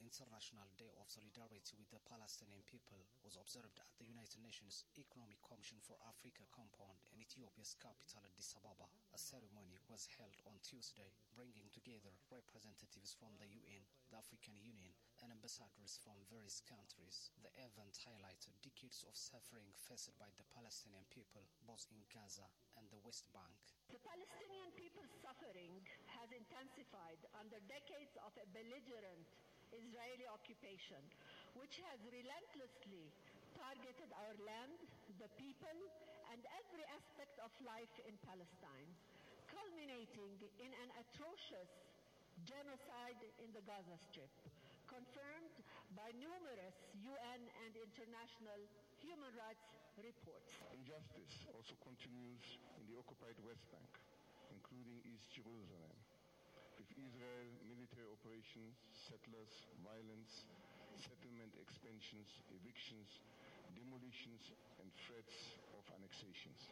International Day of Solidarity with the Palestinian people was observed at the United Nations Economic Commission for Africa compound in Ethiopia's capital Addis Ababa. A ceremony was held on Tuesday, bringing together representatives from the UN, the African Union, and ambassadors from various countries. The event highlighted decades of suffering faced by the Palestinian people, both in Gaza and the West Bank. The Palestinian people's suffering has intensified under decades of a belligerent Israeli occupation, which has relentlessly targeted our land, the people, and every aspect of life in Palestine, culminating in an atrocious genocide in the Gaza Strip, confirmed by numerous UN and international human rights reports. Injustice also continues in the occupied West Bank, including East Jerusalem, with Israel military operations, settlers, violence, settlement expansions, evictions, demolitions, and threats of annexations.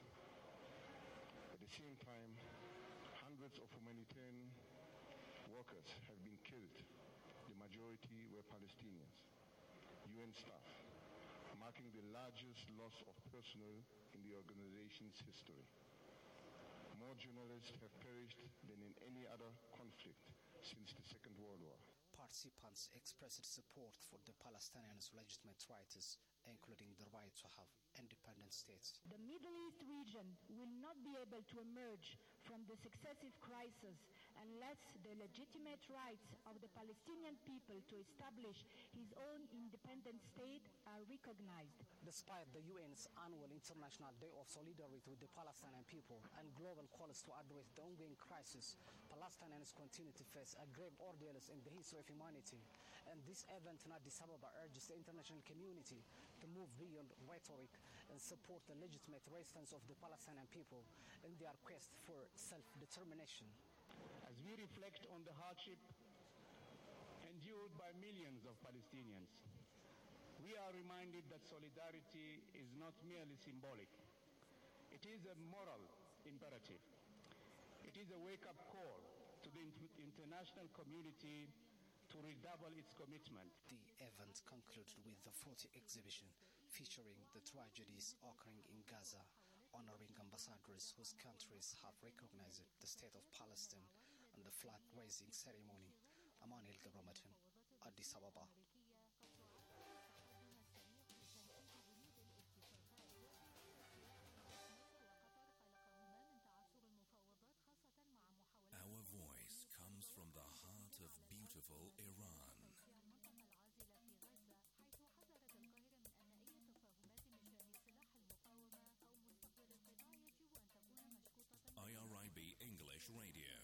At the same time, hundreds of humanitarian workers have been killed. The majority were Palestinians, UN staff, marking the largest loss of personnel in the organization's history. More journalists have perished than in any other conflict since the Second World War. Participants expressed support for the Palestinians' legitimate rights, including the right to have independent states. The Middle East region will not be able to emerge from the successive crises unless the legitimate rights of the Palestinian people to establish his own independent state are recognized. Despite the UN's annual International Day of Solidarity with the Palestinian people and global calls to address the ongoing crisis, Palestinians continue to face a grave ordeals in the history of humanity. And this event in Addis Ababa urges the international community to move beyond rhetoric and support the legitimate resistance of the Palestinian people in their quest for self-determination. As we reflect on the hardship endured by millions of Palestinians, we are reminded that solidarity is not merely symbolic. It is a moral imperative. It is a wake-up call to the international community to redouble its commitment. The event concluded with the photo exhibition featuring the tragedies occurring in Gaza, honoring ambassadors whose countries have recognized the state of Palestine, and the flag-raising ceremony. Emmanuel Gabramatin, Addis Ababa. Our voice comes from the heart of beautiful Iran. IRIB English Radio.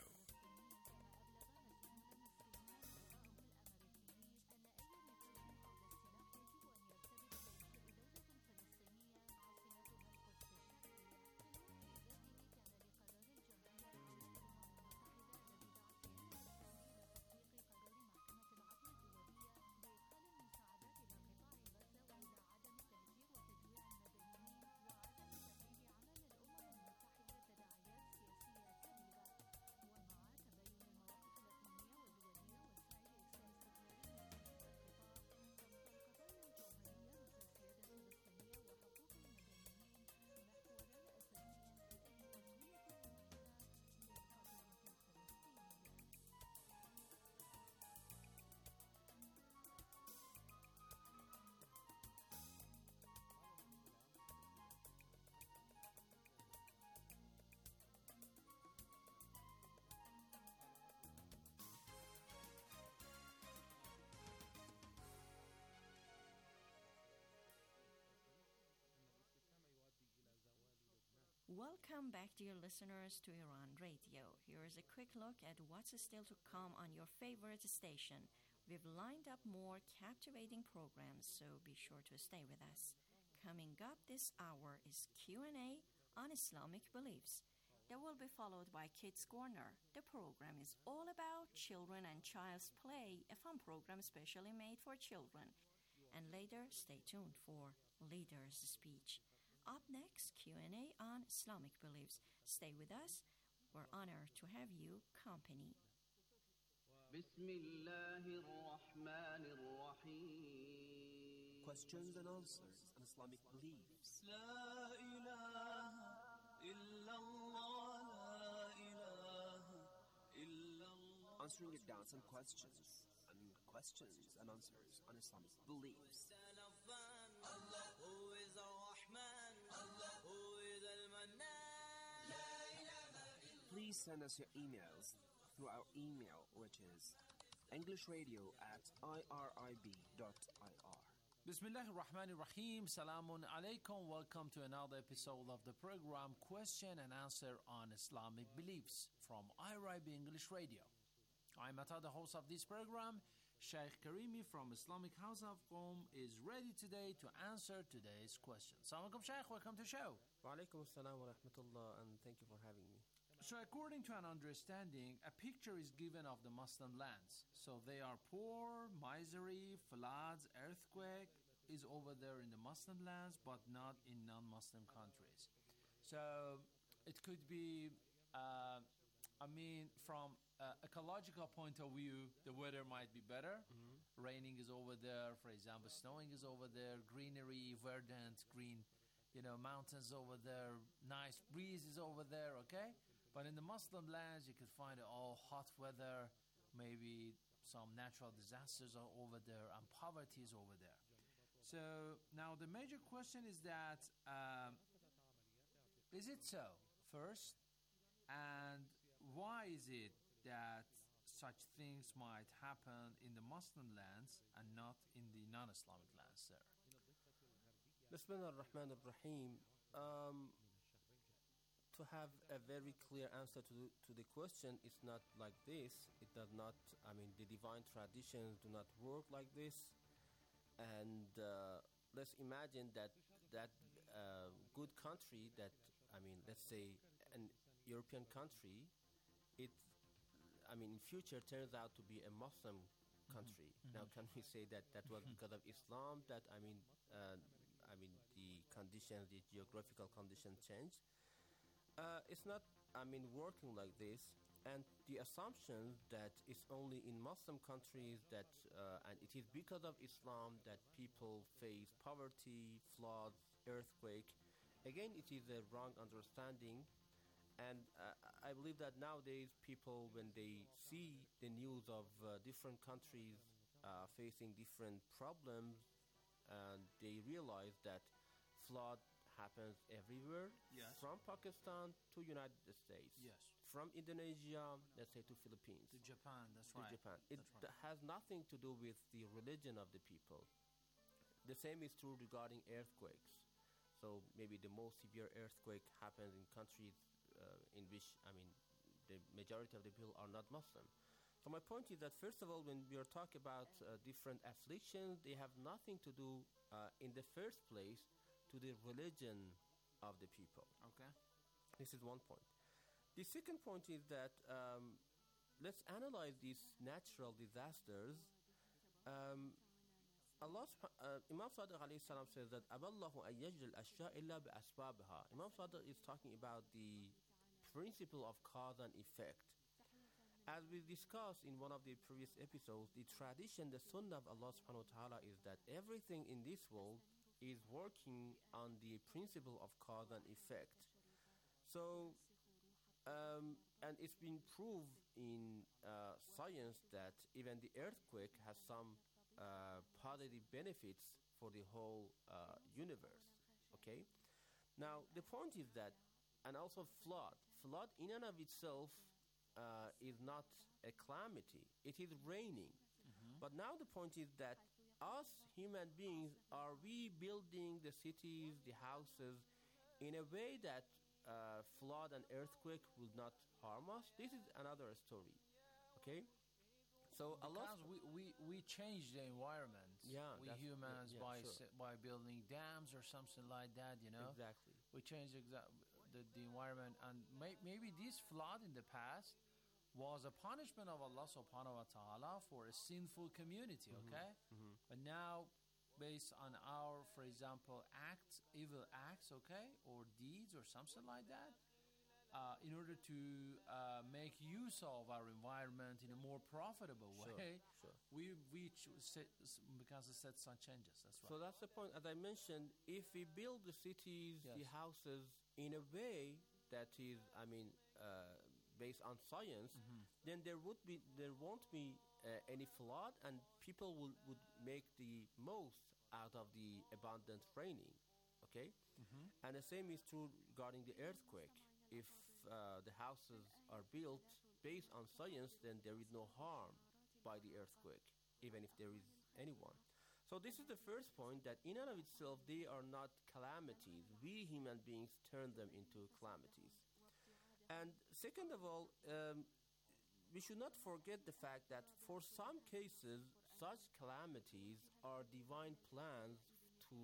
Welcome back, dear listeners, to Iran Radio. Here is a quick look at what's still to come on your favorite station. We've lined up more captivating programs, so be sure to stay with us. Coming up this hour is Q&A on Islamic beliefs. That will be followed by Kids Corner. The program is all about children and child's play, a fun program specially made for children. And later, stay tuned for Leader's Speech. Up next, Q&A on Islamic beliefs. Stay with us. We're honored to have you company. بسم الله الرحمن questions and answers on Islamic beliefs. Answering your doubts and questions and answers on Islamic beliefs. Please send us your emails through our email, which is englishradio@irib.ir. Bismillah ar-Rahman ar-Rahim. Salamun alaikum. Welcome to another episode of the program Question and Answer on Islamic Beliefs from IRIB English Radio. I'm Ata, the host of this program. Sheikh Karimi from Islamic House of Qom is ready today to answer today's question. Assalamu alaikum, Sheikh. Welcome to the show. Wa alaikum assalam wa rahmatullah, and thank you for having me. So according to an understanding, a picture is given of the Muslim lands. So they are poor, misery, floods, earthquake is over there in the Muslim lands, but not in non-Muslim countries. So it could be, from ecological point of view, the weather might be better. Raining is over there, for example, snowing is over there, greenery, verdant, green, mountains over there, nice breeze is over there, okay? But in the Muslim lands, you could find all hot weather, maybe some natural disasters are over there, and poverty is over there. So now the major question is that, is it so, first? And why is it that such things might happen in the Muslim lands and not in the non-Islamic lands, sir? Bismillah ar-Rahman ar-Rahim. To have a very clear answer to the question, it's not like this. It does not, the divine traditions do not work like this. And let's imagine that good country that, let's say an European country, in future turns out to be a Muslim country. Now, can we say that was because of Islam that, the conditions, the geographical conditions changed? It's not, working like this. And the assumption that it's only in Muslim countries that, and it is because of Islam that people face poverty, floods, earthquake. Again, it is a wrong understanding. And I believe that nowadays people, when they see the news of different countries facing different problems, and they realize that flood happens everywhere, yes, from Pakistan to United States, yes, from Indonesia, let's say, to Philippines, to Japan. That's to right. Japan. It That's right. has nothing to do with the religion of the people. The same is true regarding earthquakes. So maybe the most severe earthquake happens in countries in which, the majority of the people are not Muslim. So my point is that, first of all, when we are talking about different afflictions, they have nothing to do, in the first place, to the religion of the people. Okay. This is one point. The second point is that let's analyze these natural disasters. Imam Sadiq alayhi salam says that Aballahu an yaj'al al-ashya' illa bi asbabiha. Imam Sadiq is talking about the principle of cause and effect. As we discussed in one of the previous episodes, the tradition, the sunnah of Allah subhanahu wa ta'ala is that everything in this world is working on the principle of cause and effect. So, and it's been proved in science that even the earthquake has some positive benefits for the whole universe. Okay? Now, the point is that, and also flood in and of itself is not a calamity. It is raining. But now the point is that us human beings, are we building the cities, the houses, in a way that flood and earthquake will not harm us? This is another story. Okay? So because we change the environment. Yeah, we humans by sure. by building dams or something like that. Exactly. We change the environment, and maybe this flood in the past was a punishment of Allah subhanahu wa ta'ala for a sinful community, okay? But now, based on our, for example, evil acts, okay, or deeds or something like that, in order to make use of our environment in a more profitable way, we because it set some changes. That's right. So that's the point. As I mentioned, if we build the cities, the houses in a way that is, based on science, then there won't be any flood, and people would make the most out of the abundant raining. Okay, and the same is true regarding the earthquake. If the houses are built based on science, then there is no harm by the earthquake, even if there is anyone. So this is the first point, that in and of itself, they are not calamities. We human beings turn them into calamities. And second of all, we should not forget the fact that for some cases, such calamities are divine plans to,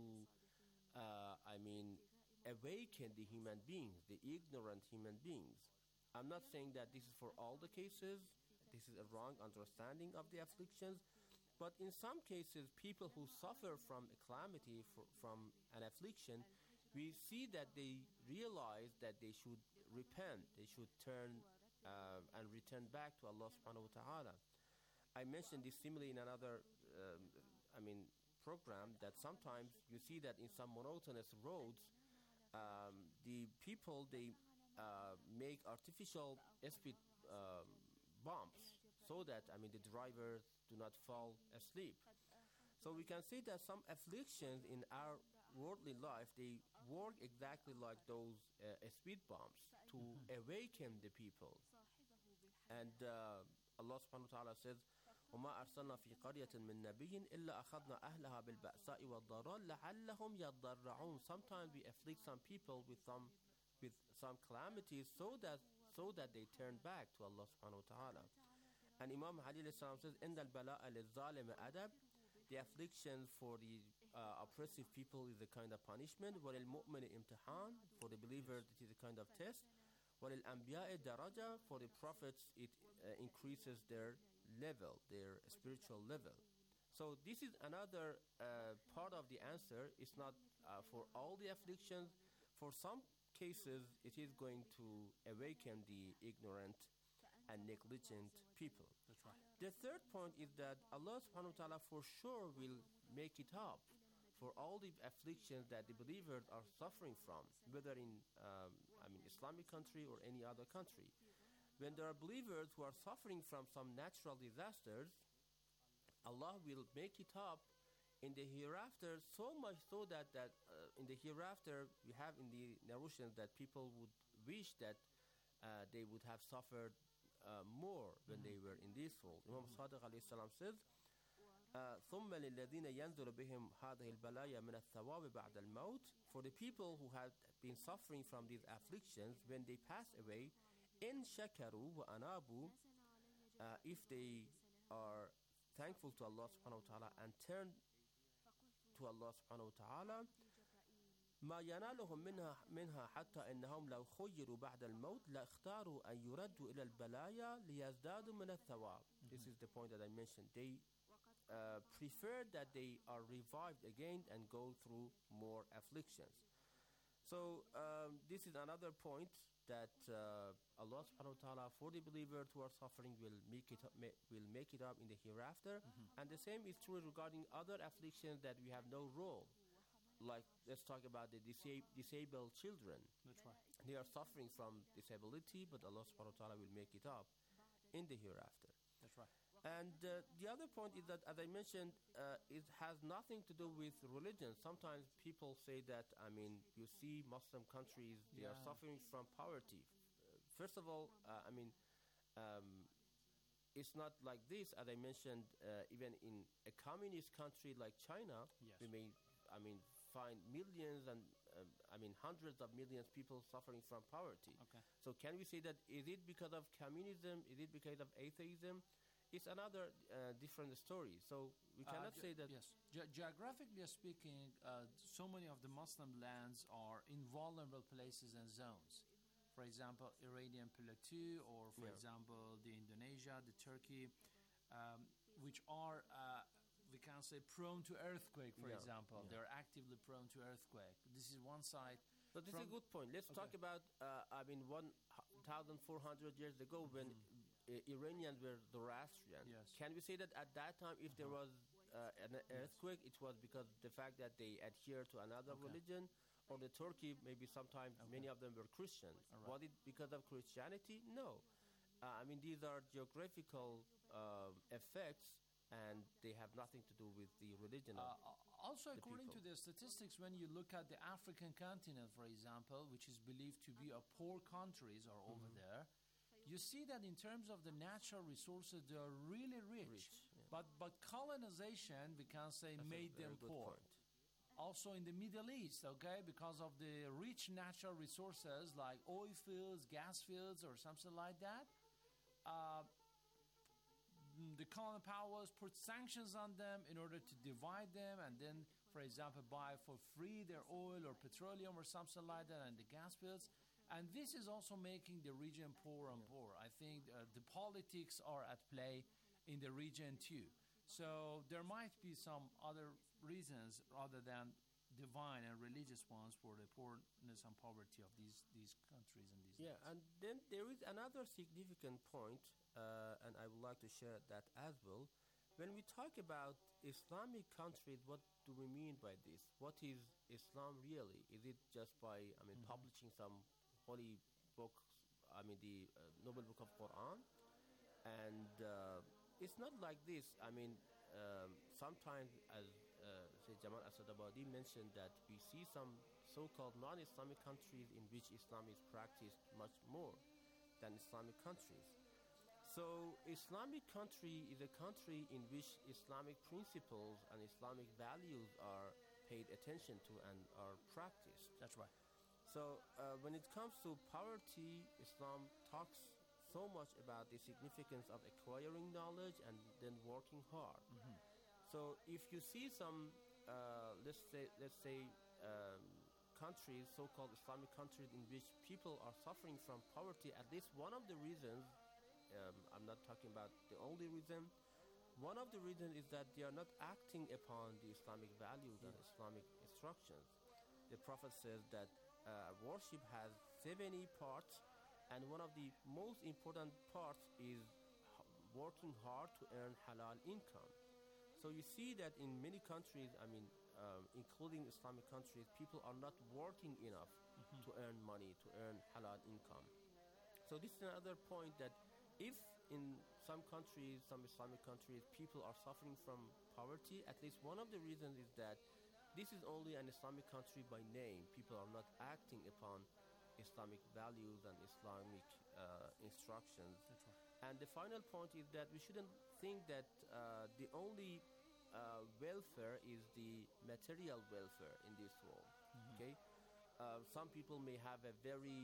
awaken the human beings, the ignorant human beings. I'm not saying that this is for all the cases. This is a wrong understanding of the afflictions. But in some cases, people who suffer from a calamity, from an affliction, we see that they realize that they should repent, they should turn and return back to Allah subhanahu wa ta'ala. I mentioned this similarly in another program, that sometimes you see that in some monotonous roads, the people, they make artificial speed bumps so that the drivers do not fall asleep. So we can see that some afflictions in our worldly life, they work exactly like those speed bumps to awaken the people. And Allah subhanahu wa ta'ala says, وَمَا أَرْسَلْنَا فِي قَرْيَةٍ مِّن نَبِيٍّ إِلَّا أَخَذْنَا أَهْلَهَا بِالْبَأْسَاءِ وَالضَّرَّاءِ لَعَلَّهُمْ يَضَّرَّعُونَ. Sometimes we afflict some people with some calamities so that they turn back to Allah subhanahu wa ta'ala. And Imam Ali alayhi salam says, إِنَّ الْبَلَاءَ لِلظَّالِمِ أَدَبٍ. The affliction for the oppressive people is a kind of punishment. وَلِلْمُؤْمِنِ إِمْتِحَانٍ. For the believer, it is a kind of test. وَلِلْأَنْبِيَاءِ دَرَجَةٍ. For the prophets, it increases their level, their spiritual level. So this is another part of the answer. It's not for all the afflictions. For some cases, it is going to awaken the ignorant and negligent people. That's right. The third point is that Allah subhanahu wa ta'ala for sure will make it up for all the afflictions that the believers are suffering from, whether in Islamic country or any other country. When there are believers who are suffering from some natural disasters, Allah will make it up in the hereafter, so much so that in the hereafter we have in the narrations that people would wish that they would have suffered more when they were in this world. Imam Sadiq alayhi salam says, ثُمَّ لِلَّذِينَ يَنْزُلُ بِهِمْ هَذِهِ الْبَلَايَا مِنَ الثَّوَابِ بَعْدَ الْمَوْتِ. For the people who have been suffering from these afflictions, when they pass away, إِن شَكَرُوا وَأَنَابُوا, if they are thankful to Allah subhanahu wa ta'ala and turn to Allah subhanahu wa ta'ala, ما ينالهم منها حتى إنهم لو خيروا بعد الموت لاختاروا أن يردوا إلى البلايا ليزدادوا من الثواب. This is the point that I mentioned. They prefer that they are revived again and go through more afflictions. So this is another point that Allah subhanahu wa ta'ala for the believers who are suffering will make it up in the hereafter. And the same is true regarding other afflictions that we have no role. Like, let's talk about the disabled children. That's right. They are suffering from disability, but Allah subhanahu wa ta'ala will make it up in the hereafter. That's right. And the other point is that, as I mentioned, it has nothing to do with religion. Sometimes people say that, you see Muslim countries, they are suffering from poverty. First of all, it's not like this. As I mentioned, even in a communist country like China, we may, find millions and hundreds of millions of people suffering from poverty. Okay. So can we say that is it because of communism? Is it because of atheism? It's another different story. So we cannot say that. Yes. Geographically speaking, so many of the Muslim lands are in vulnerable places and zones. For example, Iranian Plateau, or for example, the Indonesia, the Turkey, which are we can say prone to earthquake, for example. They're actively prone to earthquake. This is one side. But this is a good point. Let's talk about, 1,400 years ago when Iranians were Zoroastrian. Yes. Can we say that at that time, if there was an earthquake, it was because the fact that they adhere to another religion? Or the Turkey, maybe sometimes many of them were Christian. Was it because of Christianity? No. These are geographical effects, and they have nothing to do with the religion of Also, the according people. to the statistics, when you look at the African continent, for example, which is believed to be a poor countries are over there, you see that in terms of the natural resources, they are really rich. But colonization, we can say, That's made a very them good poor. point. Also in the Middle East, okay, because of the rich natural resources like oil fields, gas fields, or something like that, the colonial powers put sanctions on them in order to divide them, and then, for example, buy for free their oil or petroleum or something like that, and the gas fields. And this is also making the region poor and poor. I think the politics are at play in the region too. So there might be some other reasons other than divine and religious ones for the poorness and poverty of these countries and these Yeah, lands. and then there is another significant point, and I would like to share that as well. When we talk about Islamic countries, what do we mean by this? What is Islam really? Is it just by, publishing some holy book, the Noble Book of Quran? And it's not like this. Sometimes, as say Jamal Asadabadi mentioned, that we see some so-called non-Islamic countries in which Islam is practiced much more than Islamic countries. So Islamic country is a country in which Islamic principles and Islamic values are paid attention to and are practiced. That's right. So when it comes to poverty, Islam talks so much about the significance of acquiring knowledge and then working hard. So if you see some, let's say countries, so-called Islamic countries, in which people are suffering from poverty, at least one of the reasons, I'm not talking about the only reason, one of the reasons is that they are not acting upon the Islamic values and Islamic instructions. The Prophet says that worship has 70 parts, and one of the most important parts is working hard to earn halal income. So you see that in many countries, including Islamic countries, people are not working enough to earn money, to earn halal income. So this is another point, that if in some countries, some Islamic countries, people are suffering from poverty, at least one of the reasons is that this is only an Islamic country by name. People are not acting upon Islamic values and Islamic instructions. That's right. And the final point is that we shouldn't think that the only welfare is the material welfare in this world. Okay, some people may have a very,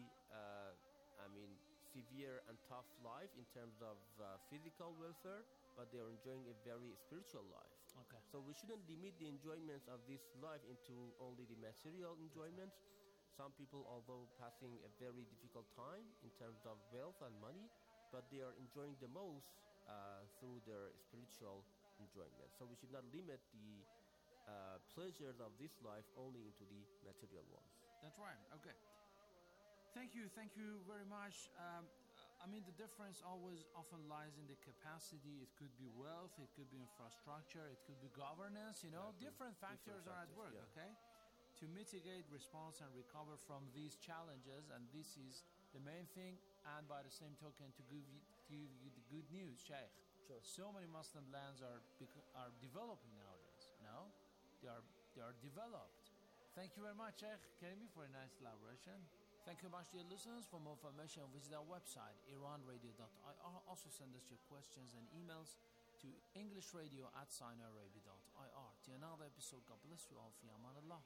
severe and tough life in terms of physical welfare, but they are enjoying a very spiritual life. Okay. So we shouldn't limit the enjoyments of this life into only the material enjoyments. Some people, although passing a very difficult time in terms of wealth and money, but they are enjoying the most through their spiritual enjoyment. So we should not limit the pleasures of this life only into the material ones. That's right. Okay. Thank you very much. The difference always often lies in the capacity. It could be wealth, it could be infrastructure, it could be governance, different factors are at work, okay? To mitigate, response, and recover from these challenges, and this is the main thing, and by the same token, to give you the good news, Sheikh. Sure. So many Muslim lands are developing nowadays, They are developed. Thank you very much, Sheikh Karimi, for a nice elaboration. Thank you much, dear listeners. For more information, visit our website, iranradio.ir. Also send us your questions and emails to englishradio@sinarabi.ir. Till another episode, God bless you all. Fi aman Allah.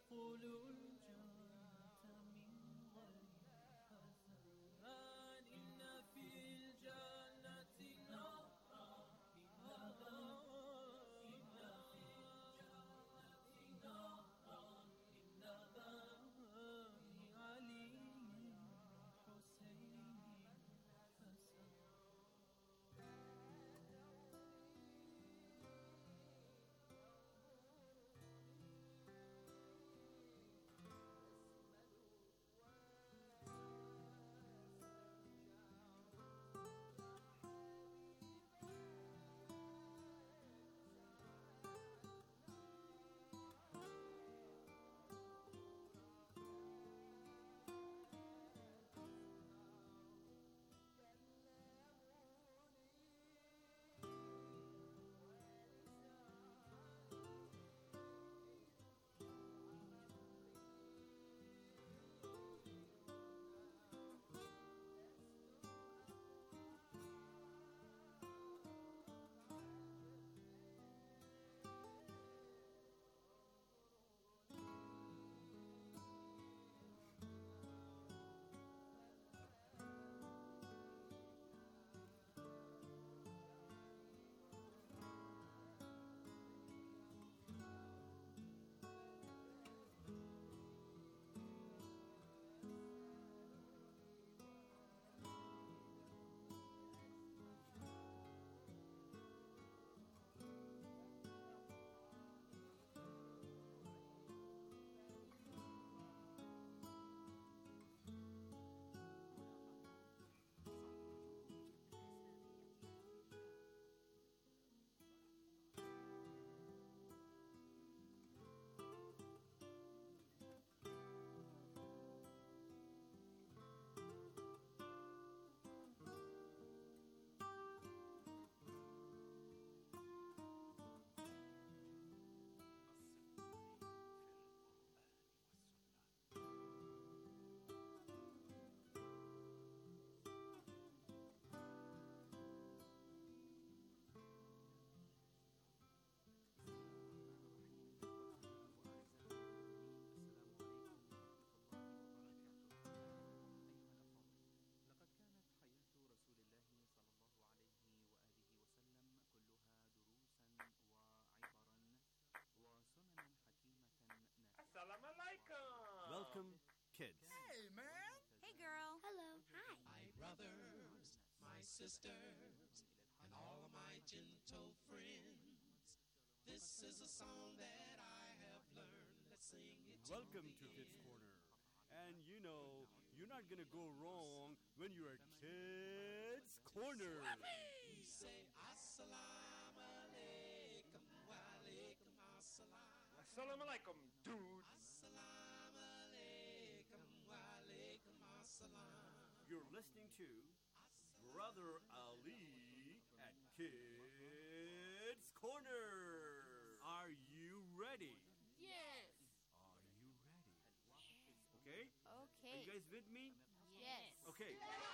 ادخلوا الجنة من غير حسن إن في الجنة نهرا إن في الجنة نهرا من لبن علي حسين حسن Welcome, kids. Hey, man. Hey, girl. Hello. Hi. My brothers, my sisters, and all of my gentle friends. This is a song that I have learned. Let's sing it. Welcome to Kids Corner. And you know, you're not going to go wrong when you're at Kids Corner. We say assalamu alaikum wa alaikum assalam. Assalamu alaikum, dude. Assalamu alaikum wa alaikum assalam. You're listening to Brother Ali at Kids Corner. Are you ready? Yes. Are you ready? Okay? Okay. Are you guys with me? Yes. Okay.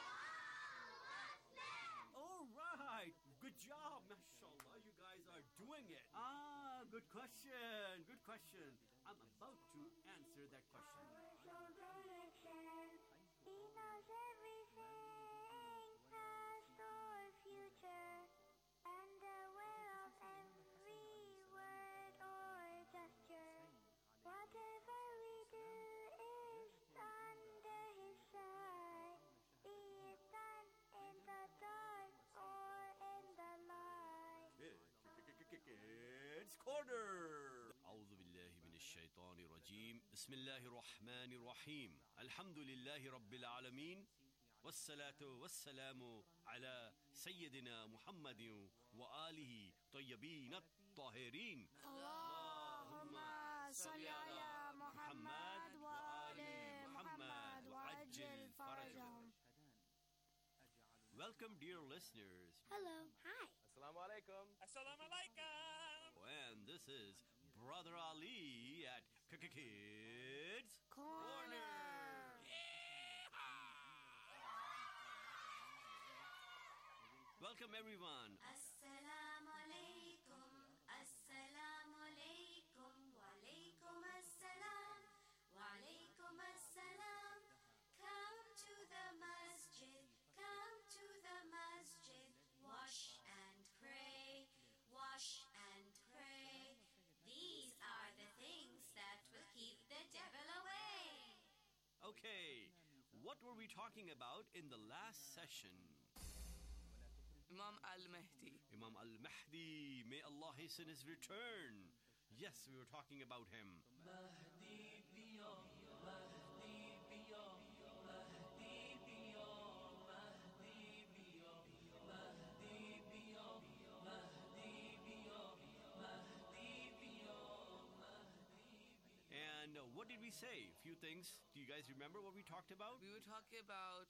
All right. Good job. MashaAllah, you guys are doing it. Good question. Good question. I'm about to answer that question. He knows everything, past or future, and aware of every word or gesture. Whatever we do is under his sight, be it done in the dark or in the light. Kids Corner. أعوذ بالله من الشيطان الرجيم. بسم الله الرحمن الرحيم. الحمد لله رب العالمين، والصلاة والسلام على سيدنا محمد وآله طيبين الطاهرين. اللهم صل على محمد وآل محمد وعجل فرجهم. Welcome, dear listeners. Hello. Hi. Assalamu alaikum. Assalamu alaikum. And this is Brother Ali at Kids Corner. Welcome, everyone. Assalamu alaikum. Assalamu alaikum. Wa alaikum assalam. what were we talking about in the last session? Imam al-Mahdi. Imam al-Mahdi, may Allah hasten his return. Yes, we were talking about him. And what did we say? A few things. Do you guys remember what we talked about? We were talking about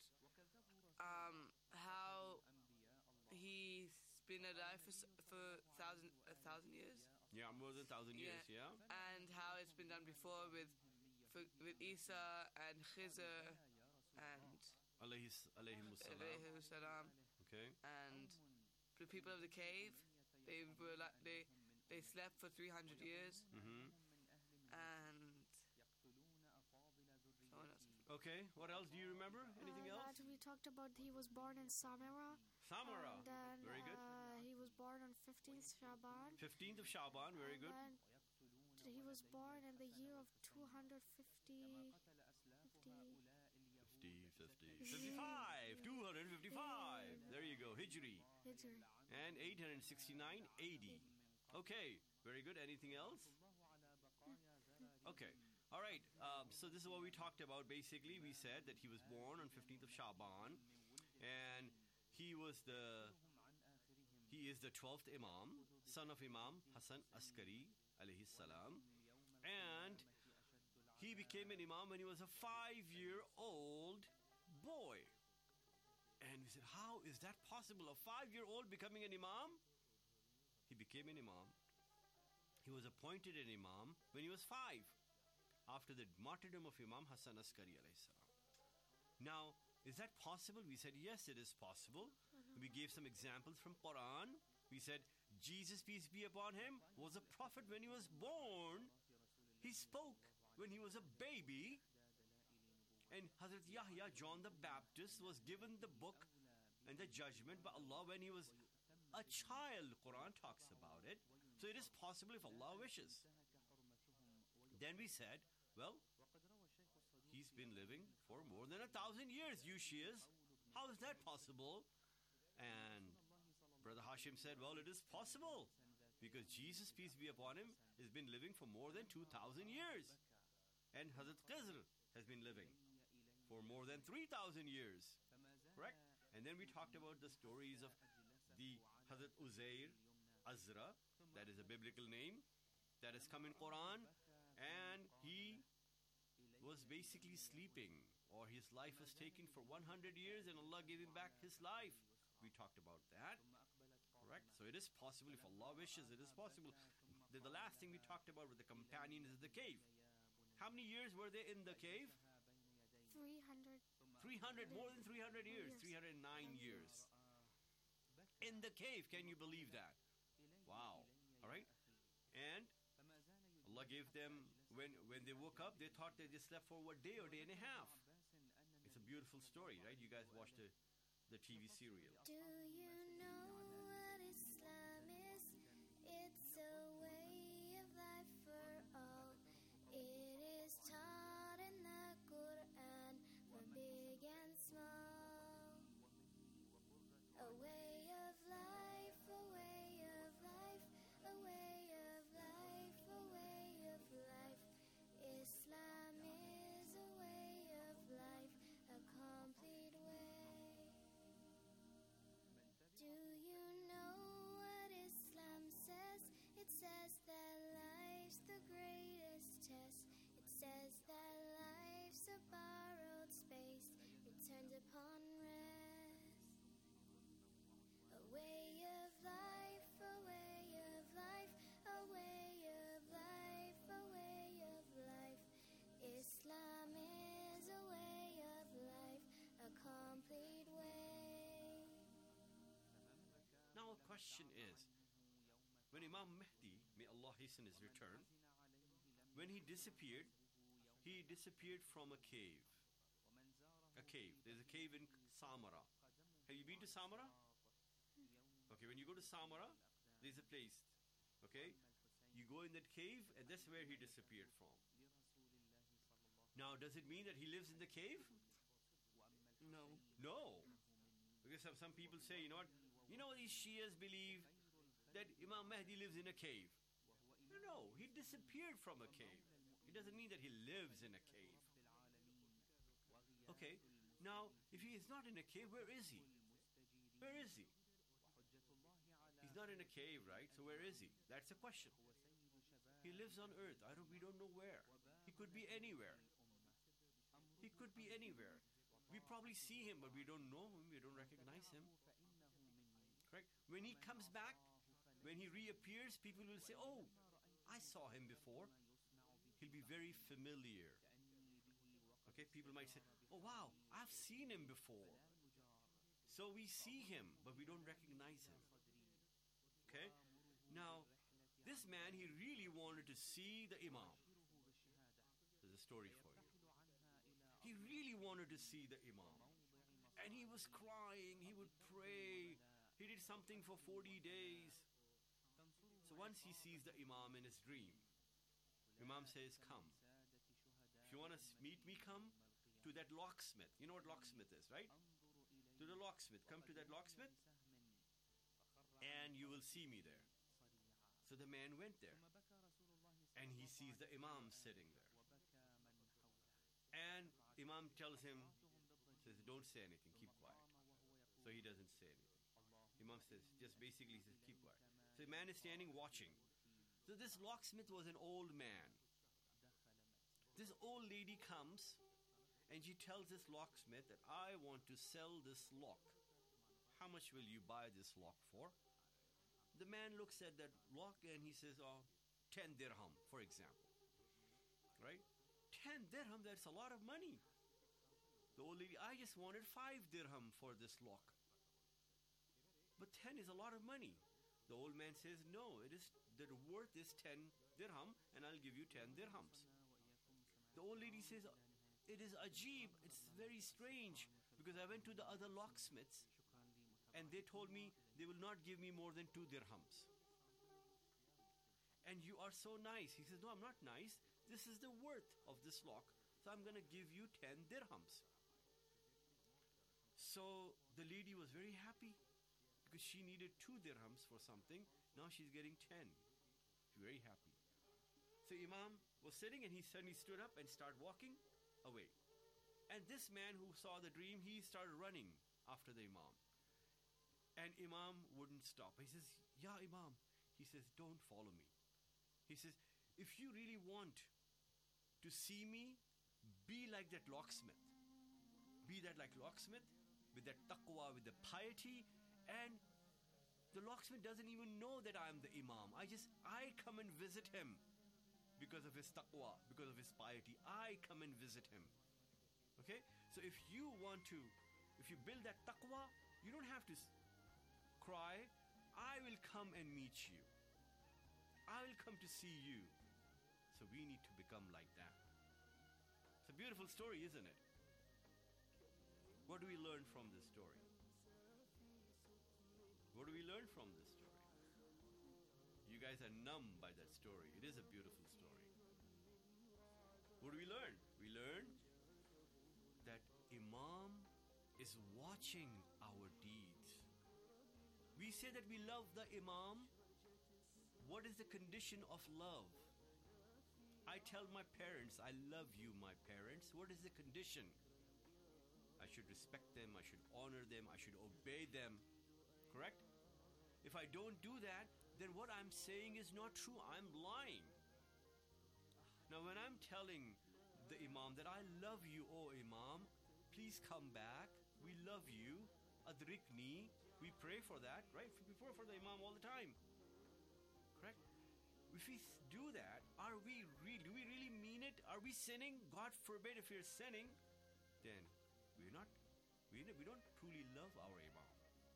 how he's been alive for a thousand years. Yeah, more than 1,000 years, yeah. And how it's been done before with Isa and Khizr and alayhimus salam. Okay. And the people of the cave, they were like they slept for 300 years. Mm-hmm. And someone else. Okay, what else do you remember? Anything else? That we talked about he was born in Samara. Samara. And then, very good. He was born on 15th Shaban. 15th of Shaban, very good. And he was born in the year of 250. 55, 255. There you go, Hijri. Hijri. And 869 AD. Okay, very good. Anything else? Okay. All right. So this is what we talked about. Basically, we said that he was born on 15th of Shaban, and he is the 12th Imam, son of Imam Hassan Askari alayhi salam, and he became an Imam when he was a 5-year-old boy. And we said, how is that possible? A 5-year-old becoming an Imam? He became an Imam. He was appointed an Imam when he was 5, after the martyrdom of Imam Hassan Askari alayhi salam. Now, is that possible? We said, yes, it is possible. We gave some examples from Quran. We said, Jesus, peace be upon him, was a prophet when he was born. He spoke when he was a baby. And Hazrat Yahya, John the Baptist, was given the book and the judgment by Allah when he was a child. Quran talks about it. So it is possible if Allah wishes. Then we said, well, he's been living for more than 1,000 years, you Shias. How is that possible? And Brother Hashim said, well, it is possible, because Jesus, peace be upon him, has been living for more than 2,000 years. And Hazrat Khizr has been living for more than 3,000 years. Correct? And then we talked about the stories of the Hazrat Uzair, Azra, that is a biblical name, that has come in Quran, and he was basically sleeping, or his life was taken for 100 years, and Allah gave him back his life. We talked about that. Correct? So it is possible, if Allah wishes, it is possible. The last thing we talked about with the companions is the cave. How many years were they in the cave? 300. 300, more than 300 years. 309 years. In the cave, can you believe that? Wow. All right? And Allah gave them, when they woke up, they thought they just slept for a day or day and a half. It's a beautiful story, right? You guys watched the TV serial. Do you know what Islam is? It's a way of life for all. It is taught in the Quran for big and small. A way of life, a way of life, a way of life, a way of life. Islam is a way of life, a complete way. Do you know what Islam says? It says that life's the greatest test. It says that life's a borrowed space, returned upon rest. A way of life, a way of life, a way of life, a way of life. Islam is a way of life, a complete way. Now a question is, when Imam Mahdi, may Allah hasten his return, when he disappeared from a cave. A cave. There's a cave in Samara. Have you been to Samara? Okay, when you go to Samara, there's a place. Okay? You go in that cave, and that's where he disappeared from. Now, does it mean that he lives in the cave? No. Because some people say, these Shias believe that Imam Mahdi lives in a cave. No, he disappeared from a cave. It doesn't mean that he lives in a cave. Okay, now, if he is not in a cave, where is he? Where is he? He's not in a cave, right? So where is he? That's the question. He lives on earth. We don't know where. He could be anywhere. He could be anywhere. We probably see him, but we don't know him. We don't recognize him. Correct? When he comes back, when he reappears, people will say, oh, I saw him before. He'll be very familiar. Okay, people might say, oh wow, I've seen him before. So we see him, but we don't recognize him. Okay? Now, this man, he really wanted to see the Imam. There's a story for you. He really wanted to see the Imam. And he was crying, he would pray. He did something for 40 days. So once he sees the Imam in his dream, Imam says, come. If you want to meet me, come to that locksmith. You know what locksmith is, right? To the locksmith. Come to that locksmith and you will see me there. So the man went there and he sees the Imam sitting there. And Imam tells him, says, don't say anything, keep quiet. So he doesn't say anything. Imam says, just basically says, keep quiet. So the man is standing watching. So this locksmith was an old man. This old lady comes and she tells this locksmith that I want to sell this lock. How much will you buy this lock for? The man looks at that lock and he says, 10 dirham, for example. Right? 10 dirham, that's a lot of money. The old lady, I just wanted 5 dirham for this lock. But 10 is a lot of money. The old man says, no, the worth is 10 dirham and I'll give you 10 dirhams. The old lady says, it is ajib, it's very strange, because I went to the other locksmiths and they told me they will not give me more than 2 dirhams. And you are so nice. He says, no, I'm not nice. This is the worth of this lock. So I'm going to give you 10 dirhams. So the lady was very happy because she needed 2 dirhams for something. Now she's getting 10. She's very happy. So Imam was sitting and he suddenly stood up and started walking away. And this man who saw the dream, he started running after the Imam. And Imam wouldn't stop. He says, yeah, Imam. He says, don't follow me. He says, if you really want to see me, be like that locksmith. Be that like locksmith with that taqwa, with the piety. And the locksmith doesn't even know that I'm the Imam. I come and visit him because of his taqwa, because of his piety. I come and visit him. Okay? So if you build that taqwa, you don't have to cry, I will come and meet you. I will come to see you. So we need to become like that. It's a beautiful story, isn't it? What do we learn from this story? What do we learn from this story? You guys are numb by that story. It is a beautiful story. What do we learn? We learn that Imam is watching our deeds. We say that we love the Imam. What is the condition of love? I tell my parents, I love you, my parents. What is the condition? I should respect them, I should honor them, I should obey them. Correct? If I don't do that, then what I'm saying is not true. I'm lying. Now when I'm telling the Imam that I love you, oh Imam, please come back. We love you. Adrikni. We pray for that, right? We pray for the Imam all the time. Correct? If we do that, do we really mean it? Are we sinning? God forbid if we're sinning, then we don't truly love our Imam.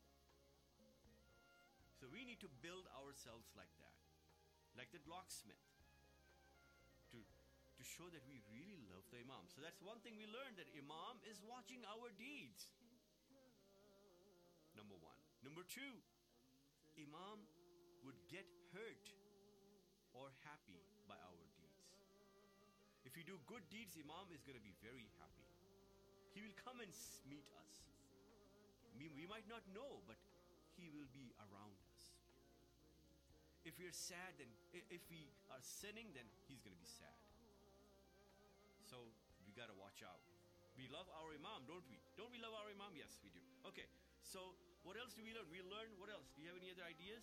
So we need to build ourselves like that. Like the locksmith. To show that we really love the Imam. So that's one thing we learned, that Imam is watching our deeds. Number one. Number two, Imam would get hurt or happy by our deeds. If we do good deeds, Imam is going to be very happy. He will come and meet us. We might not know, but He will be around us. If we are sad, then if we are sinning, then He's going to be sad. So we got to watch out. We love our Imam, don't we? Don't we love our Imam? Yes, we do. Okay, so what else do we learn? We learn what else? Do you have any other ideas?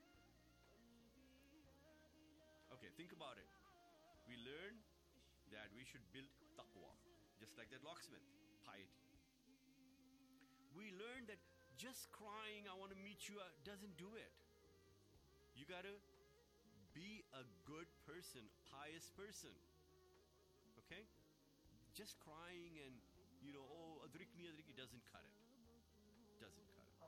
Okay, think about it. We learn that we should build taqwa, just like that locksmith, piety. We learn that just crying, I want to meet you, doesn't do it. You got to be a good person, pious person. Okay? Just crying and, oh, adrikni, doesn't cut it. Doesn't cut it.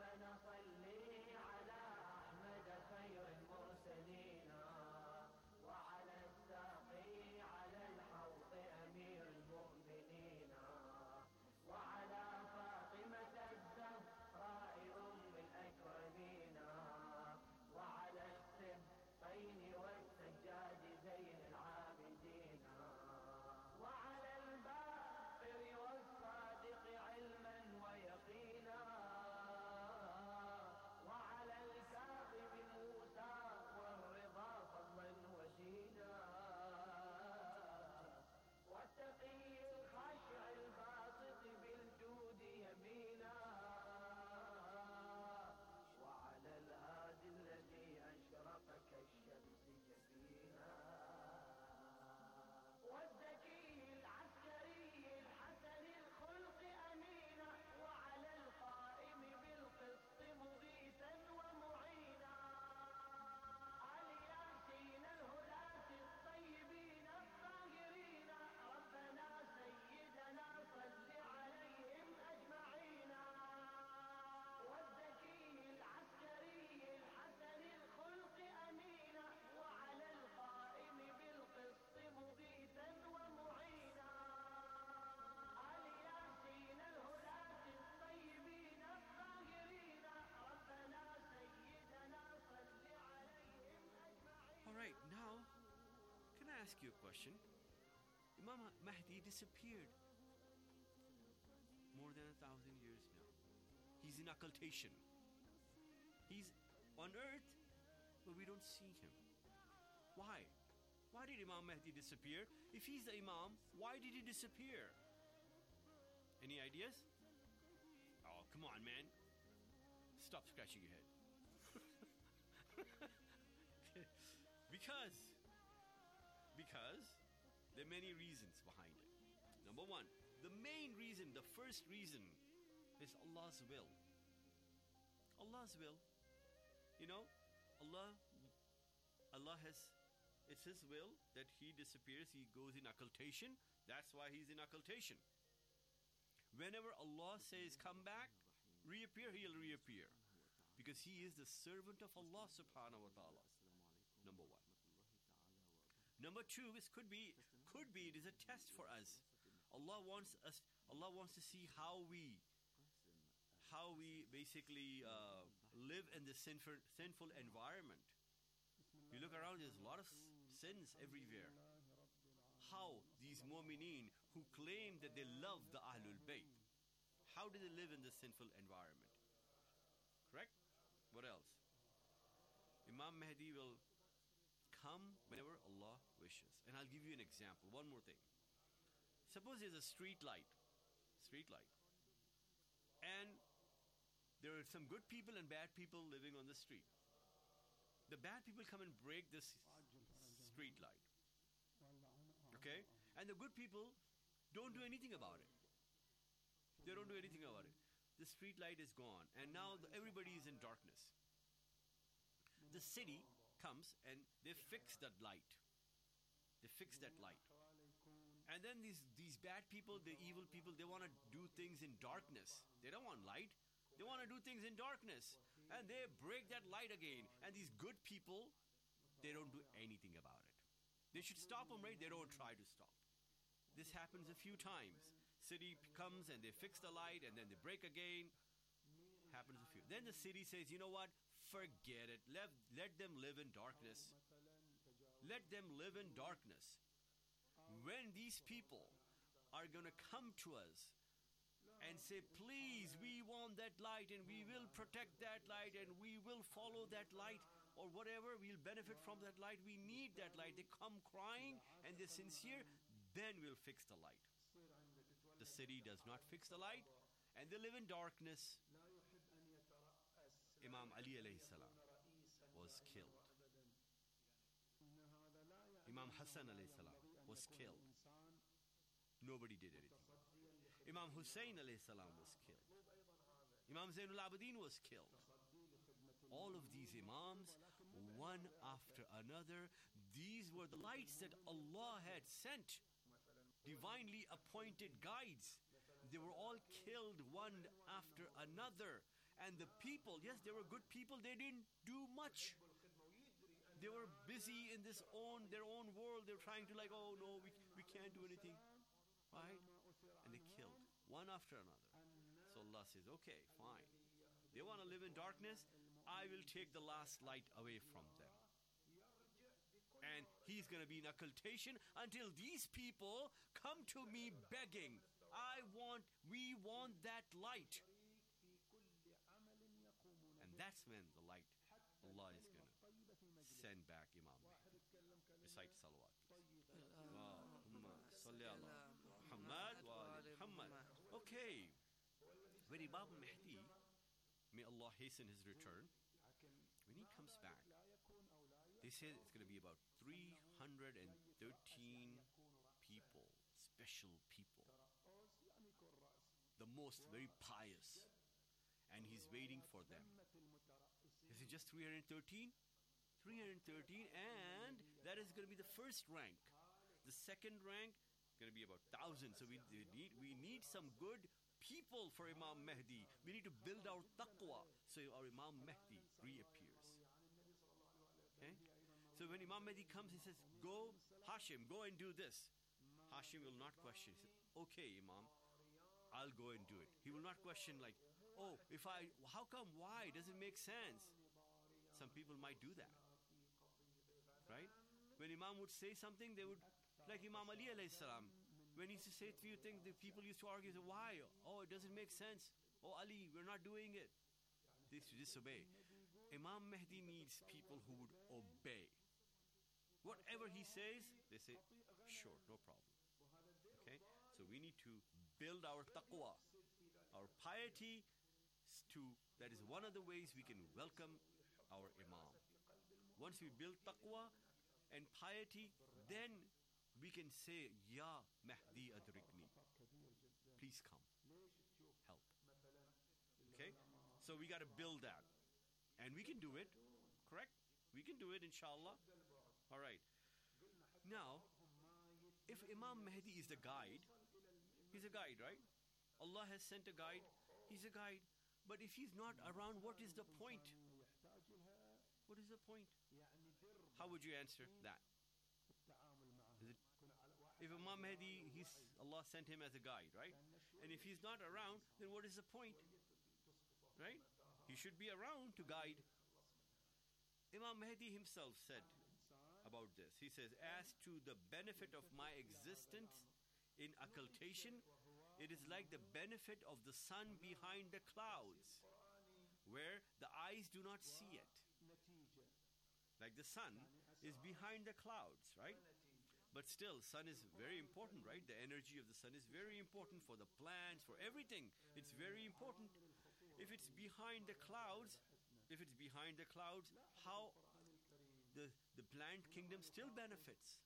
Alright, now, can I ask you a question? Imam Mahdi disappeared more than 1,000 years now. He's in occultation. He's on earth, but we don't see him. Why? Why did Imam Mahdi disappear? If he's the Imam, why did he disappear? Any ideas? Oh, come on, man. Stop scratching your head. Because there are many reasons behind it. Number one, the main reason, the first reason is Allah's will. Allah's will. Allah has, it's His will that He disappears, He goes in occultation. That's why He's in occultation. Whenever Allah says, come back, reappear, He'll reappear. Because He is the servant of Allah subhanahu wa ta'ala. Number one. Number two, it could be it is a test for us. Allah wants to see how we basically live in this sinful environment. You look around, there's a lot of sins everywhere. How these mu'mineen who claim that they love the Ahlul Bayt, how do they live in this sinful environment? Correct? What else? Imam Mahdi will come whenever Allah wishes. And I'll give you an example. One more thing. Suppose there's a street light. And there are some good people and bad people living on the street. The bad people come and break this street light. Okay? And the good people don't do anything about it. They don't do anything about it. The street light is gone. And now everybody is in darkness. The city comes and they fix that light. And then these bad people, the evil people, they want to do things in darkness. They don't want light. They want to do things in darkness. And they break that light again. And these good people, they don't do anything about it. They should stop them, right? They don't try to stop. This happens a few times. City comes and they fix the light and then they break again. Happens a few. Then the city says, you know what? Forget it. Let them live in darkness. Let them live in darkness. When these people are going to come to us and say, please, we want that light and we will protect that light and we will follow that light, or whatever, we'll benefit from that light. We need that light. They come crying and they're sincere, then we'll fix the light. The city does not fix the light and they live in darkness. Imam Ali alayhi salam was killed. Imam Hassan alayhi salam was killed. Nobody did anything. Imam Hussein alayhi salam was killed. Imam Zainul Abidin was killed. All of these imams, one after another, these were the lights that Allah had sent, divinely appointed guides. They were all killed one after another. And the people, yes, they were good people, they didn't do much. They were busy in their own world. They were trying to oh no, we can't do anything. Right? And they killed one after another. So Allah says, okay, fine. They want to live in darkness, I will take the last light away from them. And he's going to be in occultation until these people come to me begging, we want that light. And that's when the light, Allah is going to send back Imam Mahdi. Recite salawat, please. Allahumma salli ala Muhammad wa ali Muhammad. Okay. When Imam Mahdi, may Allah hasten his return, when he comes back, they say it's going to be about 313 people, special people, the most very pious, and he's waiting for them. Is it just 313? 313, and that is going to be the first rank. The second rank is going to be about 1,000. So we need some good people for Imam Mahdi. We need to build our taqwa so our Imam Mahdi reappears. Okay? So when Imam Mahdi comes, he says, go, Hashim, go and do this. Hashim will not question. He says, okay, Imam, I'll go and do it. He will not question how come, why, does it make sense? Some people might do that. Right? When Imam would say something, they would, like Imam Ali alayhi salam, when he used to say a few things, the people used to argue, why? Oh, it doesn't make sense. Oh, Ali, we're not doing it. They used to disobey. Imam Mahdi needs people who would obey. Whatever he says, they say, sure, no problem. Okay? So we need to build our taqwa, our piety. That is one of the ways we can welcome our Imam. Once we build taqwa and piety, then we can say, Ya Mahdi adrikni. Please come. Help. Okay? So we got to build that. And we can do it. Correct? We can do it, inshallah. All right. Now, if Imam Mahdi is the guide, he's a guide, right? Allah has sent a guide. He's a guide. But if he's not around, what is the point? What is the point? How would you answer that? If Imam Mahdi, Allah sent him as a guide, right? And if he's not around, then what is the point? Right? He should be around to guide. Imam Mahdi himself said about this. He says, as to the benefit of my existence in occultation, it is like the benefit of the sun behind the clouds, where the eyes do not see it. Like the sun is behind the clouds, right? But still, sun is very important, right? The energy of the sun is very important for the plants, for everything. It's very important. If it's behind the clouds, how the plant kingdom still benefits.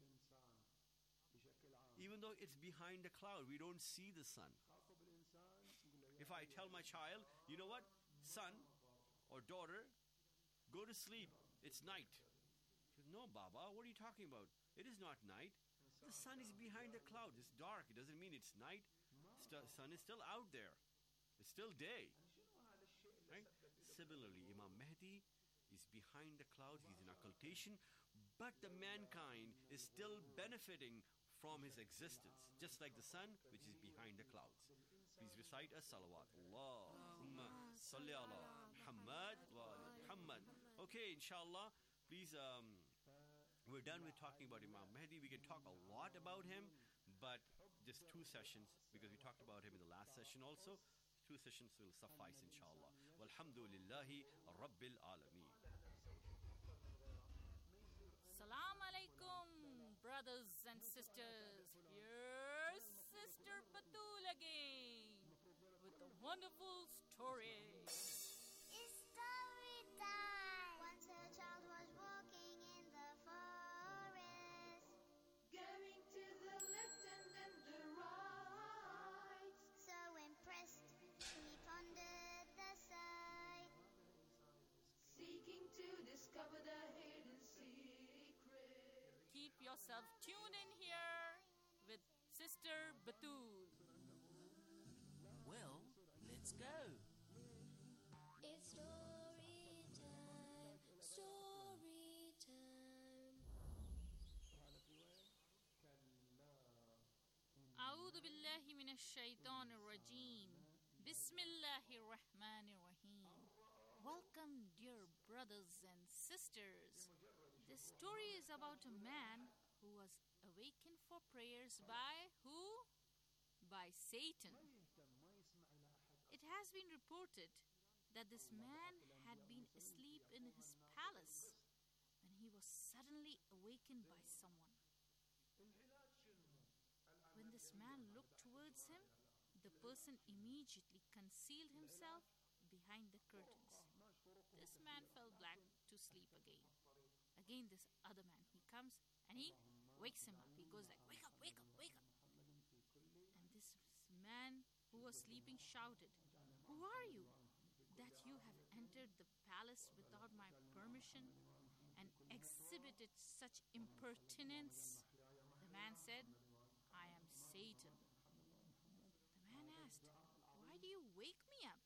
Even though it's behind the cloud, we don't see the sun. If I tell my child, you know what, son or daughter, go to sleep, it's night. She says, no, Baba, what are you talking about? It is not night. The sun is behind the cloud. It's dark. It doesn't mean it's night. The sun is still out there. It's still day. Right? Similarly, Imam Mahdi is behind the clouds. He's in occultation. But the mankind is still benefiting from his existence, just like the sun, which is behind the clouds. Please recite as-salawat. Allahumma salli ala Muhammad wa ali Muhammad. Okay, inshallah, please, we're done with talking about Imam Mahdi. We can talk a lot about him, but just 2 sessions, because we talked about him in the last session also. 2 sessions will suffice, inshallah. Walhamdulillahi Rabbil Alameen. Salam alaikum, brothers and sisters. Here's Sister Batul again with a wonderful story. It's story time. Once a child was walking in the forest, Going to the left and then the right. so impressed he pondered the sight. Seeking to discover the hidden secret. Keep yourself tuned in here with Sister Batul. Well, let's go. It's story time, story time. أعوذ بالله من الشيطان الرجيم. بسم الله الرحمن الرحيم. Welcome, dear brothers and sisters. This story is about a man who was awakened for prayers by who? By Satan. It has been reported that this man had been asleep in his palace when he was suddenly awakened by someone. When this man looked towards him, the person immediately concealed himself behind the curtains. This man fell back to sleep again. Again, this other man, he comes and he wakes him up. He goes like, wake up, wake up, wake up. And this man who was sleeping shouted, who are you? That you have entered the palace without my permission and exhibited such impertinence? The man said, I am Satan. The man asked, why do you wake me up?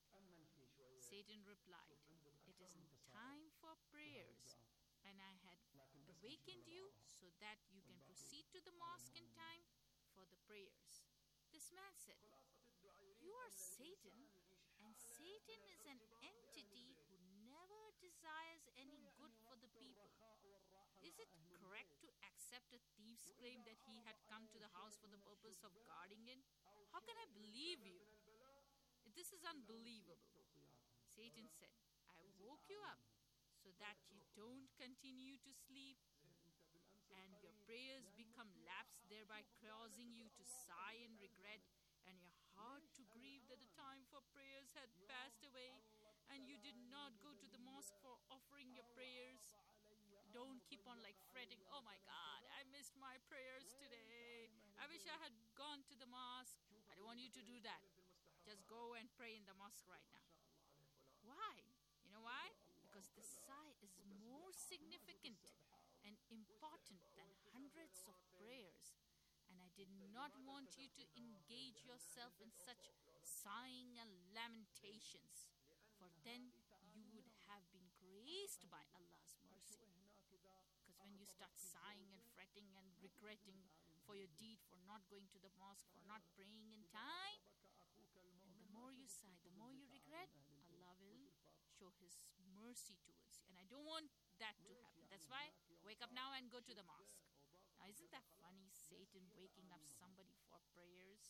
Satan replied, it isn't time for prayers, and I had awakened you so that you can proceed to the mosque in time for the prayers. This man said, you are Satan, and Satan is an entity who never desires any good for the people. Is it correct to accept a thief's claim that he had come to the house for the purpose of guarding it? How can I believe you? This is unbelievable. Satan said, I woke you up so that you don't continue to sleep and your prayers become lapsed, thereby causing you to sigh in regret and your heart to grieve that the time for prayers had passed away and you did not go to the mosque for offering your prayers. Don't keep on like fretting, oh my God, I missed my prayers today. I wish I had gone to the mosque. I don't want you to do that. Just go and pray in the mosque right now. Why? You know why? Because the sigh is more significant and important than hundreds of prayers. And I did not want you to engage yourself in such sighing and lamentations, for then you would have been graced by Allah's mercy. Because when you start sighing and fretting and regretting for your deed, for not going to the mosque, for not praying in time, and the more you sigh, the more you regret, Allah will show His mercy towards you. And I don't want that to happen. That's why wake up now and go to the mosque. Now, isn't that funny, Satan waking up somebody for prayers?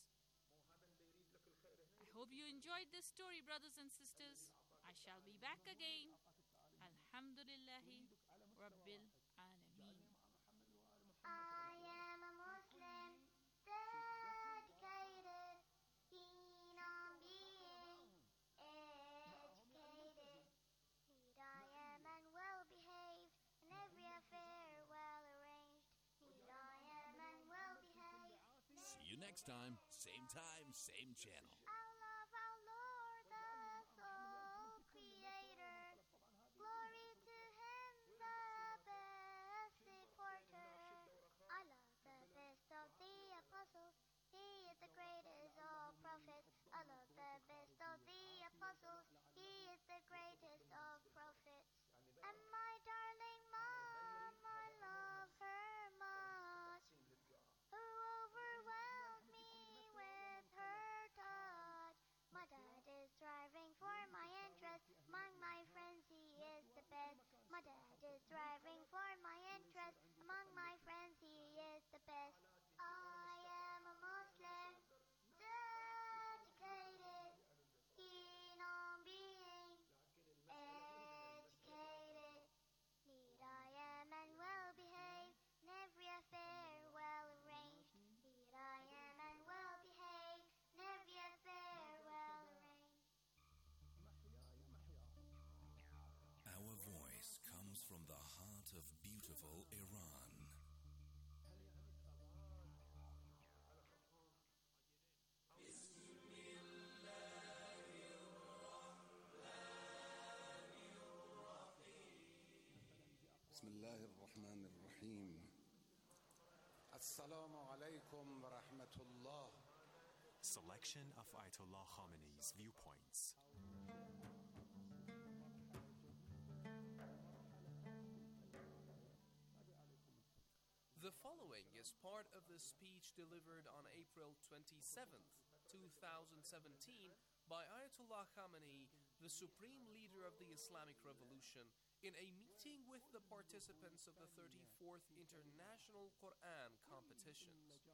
I hope you enjoyed this story, brothers and sisters. I shall be back again. Alhamdulillahi Rabbil Alameen. I am a Muslim, dedicated, keen on being educated. Need I am and well behaved, in every affair well arranged. Need I am and well behaved. See you next time, same channel. Allah of our Lord, the sole Creator. Glory to Him, the best supporter. Allah, the best of the apostles. He is the greatest of prophets. Allah, the best of the apostles. He is the greatest of prophets. And my darling mom, I love her much, who overwhelmed me with her touch. of beautiful Iran. بسم الله الرحمن الرحيم. السلام عليكم ورحمة الله. Selection of Ayatollah Khamenei's viewpoints. The following is part of the speech delivered on April 27th, 2017 by Ayatollah Khamenei, the supreme leader of the Islamic Revolution, in a meeting with the participants of the 34th International Quran Competitions.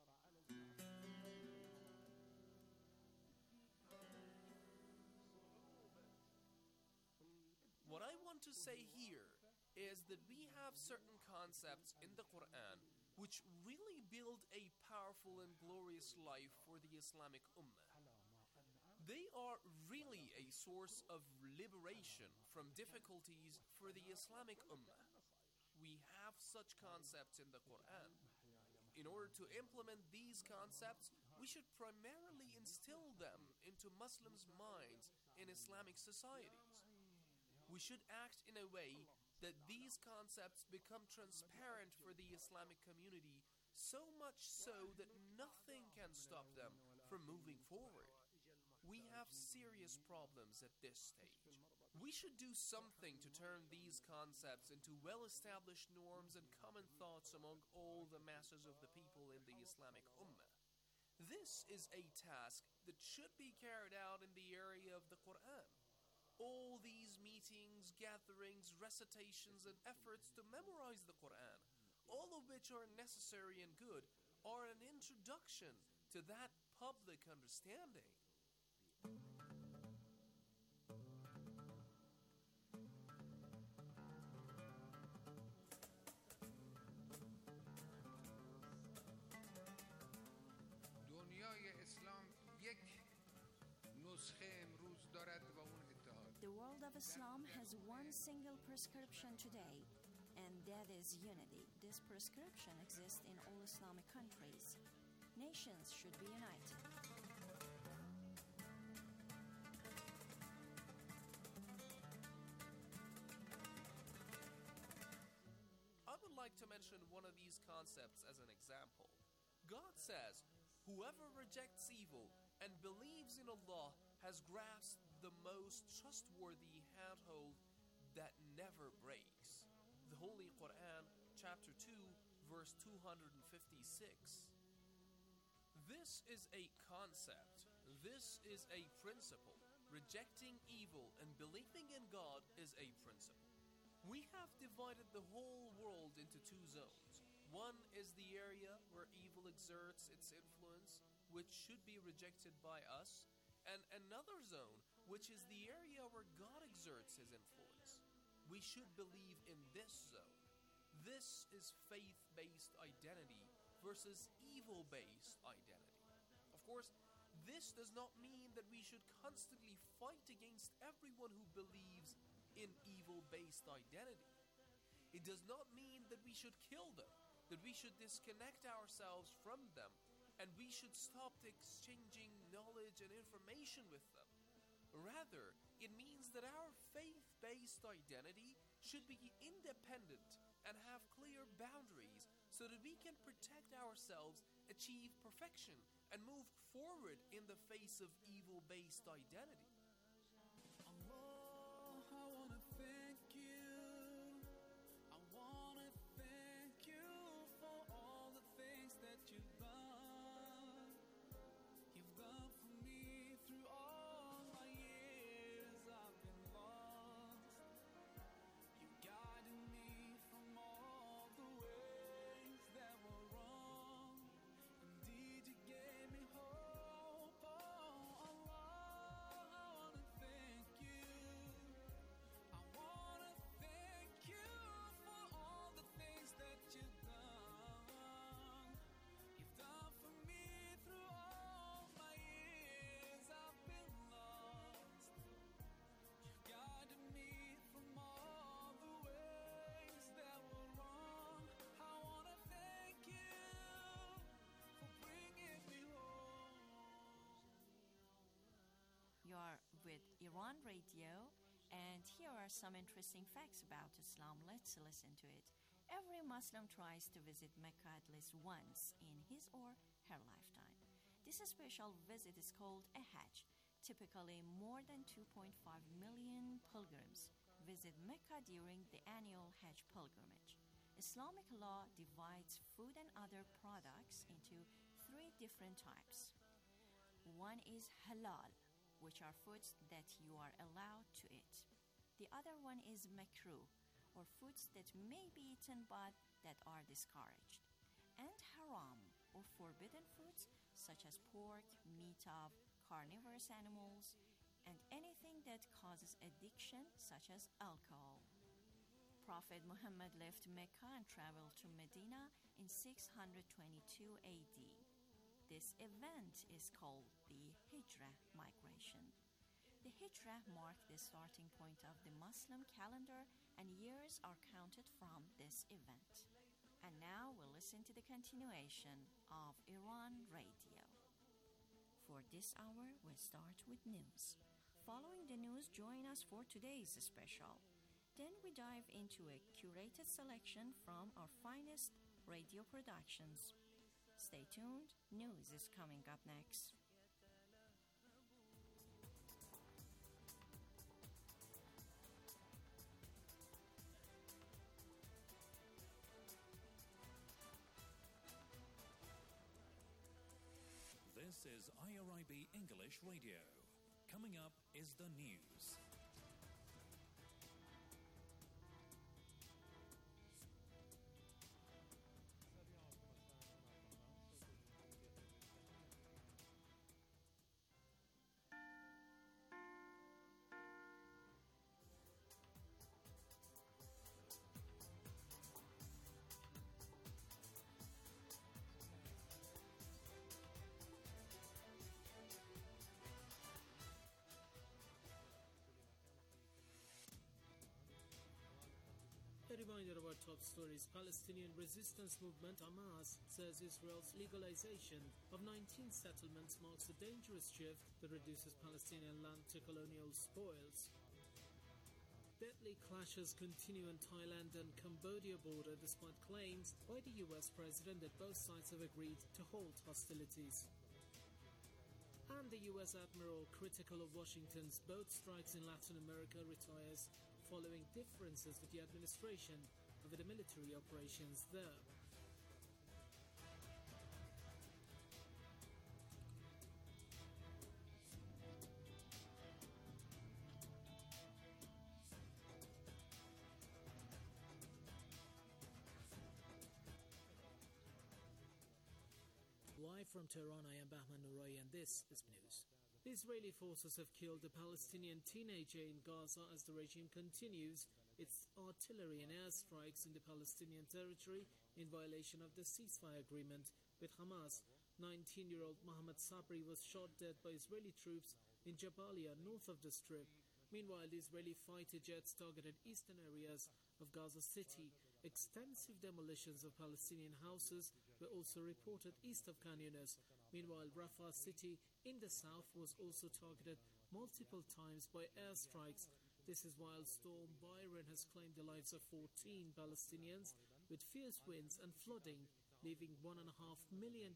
What I want to say here is that we have certain concepts in the Quran which really build a powerful and glorious life for the Islamic Ummah. They are really a source of liberation from difficulties for the Islamic Ummah. We have such concepts in the Quran. In order to implement these concepts, we should primarily instill them into Muslims' minds in Islamic societies. We should act in a way that these concepts become transparent for the Islamic community, so much so that nothing can stop them from moving forward. We have serious problems at this stage. We should do something to turn these concepts into well-established norms and common thoughts among all the masses of the people in the Islamic Ummah. This is a task that should be carried out in the area of the Quran. All these meetings, gatherings, recitations, and efforts to memorize the Quran, all of which are necessary and good, are an introduction to that public understanding. دنیای اسلام یک نسخه امروز دارد و اون The world of Islam has one single prescription today, and that is unity. This prescription exists in all Islamic countries. Nations should be united. I would like to mention one of these concepts as an example. God says, "Whoever rejects evil and believes in Allah has grasped the most trustworthy handhold that never breaks." The Holy Quran, chapter 2, verse 256. This is a concept. This is a principle. Rejecting evil and believing in God is a principle. We have divided the whole world into two zones. One is the area where evil exerts its influence, which should be rejected by us, and another zone, which is the area where God exerts his influence. We should believe in this zone. This is faith-based identity versus evil-based identity. Of course, this does not mean that we should constantly fight against everyone who believes in evil-based identity. It does not mean that we should kill them, that we should disconnect ourselves from them, and we should stop exchanging knowledge and information with them. Rather, it means that our faith-based identity should be independent and have clear boundaries so that we can protect ourselves, achieve perfection, and move forward in the face of evil-based identity. Allah, I wanna thank you. I wanna thank you for all the things that you've done. You've done for me through all my years I've been lost. You guided me from all the ways that were wrong. Indeed, you gave me hope. Oh, Allah, I wanna thank you. I wanna Iran Radio, and here are some interesting facts about Islam. Let's listen to it. Every Muslim tries to visit Mecca at least once in his or her lifetime. This special visit is called a Hajj. Typically, more than 2.5 million pilgrims visit Mecca during the annual Hajj pilgrimage. Islamic law divides food and other products into 3 different types. One is halal, which are foods that you are allowed to eat. The other one is makruh, or foods that may be eaten but that are discouraged. And haram, or forbidden foods such as pork, meat of carnivorous animals, and anything that causes addiction such as alcohol. Prophet Muhammad left Mecca and traveled to Medina in 622 AD. This event is called the Hijrah migration. The Hijrah marked the starting point of the Muslim calendar, and years are counted from this event. And now we'll listen to the continuation of Iran Radio. For this hour, we'll start with news. Following the news, join us for today's special. Then we dive into a curated selection from our finest radio productions. Stay tuned, news is coming up next. This is IRIB English Radio. Coming up is the news. A reminder of our top stories. Palestinian resistance movement Hamas says Israel's legalization of 19 settlements marks a dangerous shift that reduces Palestinian land to colonial spoils. Deadly clashes continue in Thailand and Cambodia border despite claims by the US president that both sides have agreed to halt hostilities. And the US admiral critical of Washington's boat strikes in Latin America retires following differences with the administration over the military operations there. Live from Tehran, I am Bahman Nouri, and this is news. The Israeli forces have killed a Palestinian teenager in Gaza as the regime continues its artillery and airstrikes in the Palestinian territory in violation of the ceasefire agreement with Hamas. 19-year-old Mohammed Sabri was shot dead by Israeli troops in Jabalia, north of the Strip. Meanwhile, the Israeli fighter jets targeted eastern areas of Gaza City. Extensive demolitions of Palestinian houses were also reported east of Khan Yunis. Meanwhile, Rafah city in the south was also targeted multiple times by airstrikes. This is while Storm Byron has claimed the lives of 14 Palestinians with fierce winds and flooding, leaving 1.5 million